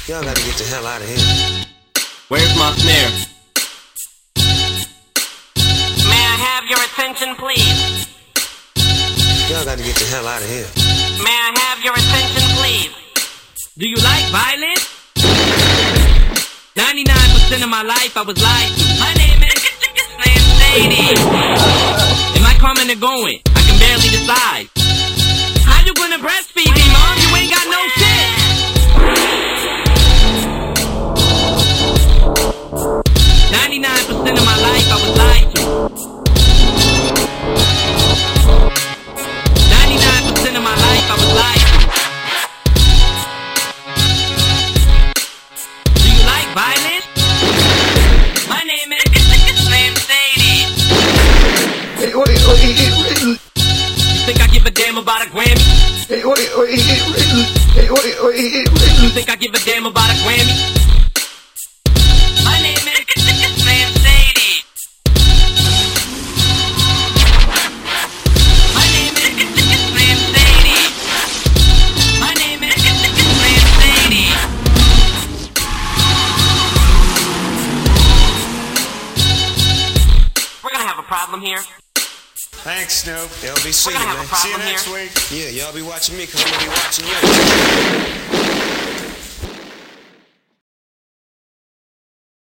Y'all gotta get the hell out of here. Where's my snare? May I have your attention, please? Y'all gotta get the hell out of here. May I have your attention, please? Do you like violence? 99% of my life I was lied to. My name is Slim Shady. Am I coming or going? I can barely decide. How you gonna breastfeed me, Mom? You ain't got no shit. 99% of my life I was lied to. 99% of my life I was lied to. Do you like violence? My name is Slim Shady. You think I give a damn about a Grammy? You think I give a damn about a Grammy? My name is Slim Shady. My name is Slim Shady. My name is Slim Shady. We're gonna have a problem here. Thanks, Snoop. Y'all be seeing We're you, gonna have man. a See you problem next here. week. Yeah, y'all be watching me because I'm gonna be watching you.